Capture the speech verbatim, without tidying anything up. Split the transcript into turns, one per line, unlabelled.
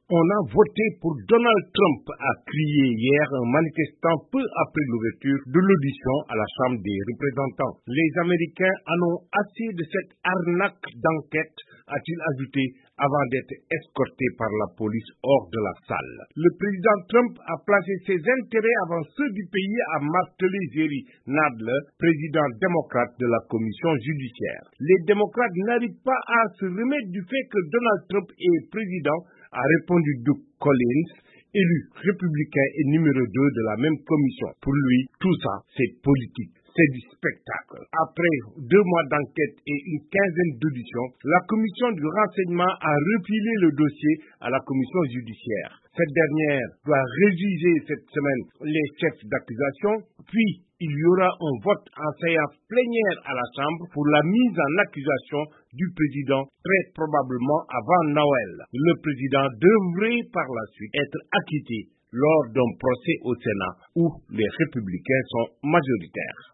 On a voté pour Donald Trump, a crié hier un manifestant peu après l'ouverture de l'audition à la Chambre des représentants. Les Américains en ont assez de cette arnaque d'enquête, a-t-il ajouté, avant d'être escorté par la police hors de la salle. Le président Trump a placé ses intérêts avant ceux du pays, a martelé Jerry Nadler, président démocrate de la commission judiciaire. Les démocrates n'arrivent pas à se remettre du fait que Donald Trump est président, a répondu Doug Collins, élu républicain et numéro deux de la même commission. Pour lui, tout ça, c'est politique. C'est du spectacle. Après deux mois d'enquête et une quinzaine d'auditions, la commission du renseignement a refilé le dossier à la commission judiciaire. Cette dernière doit réjuger cette semaine les chefs d'accusation, puis il y aura un vote en séance plénière à la Chambre pour la mise en accusation du président, très probablement avant Noël. Le président devrait par la suite être acquitté lors d'un procès au Sénat où les républicains sont majoritaires.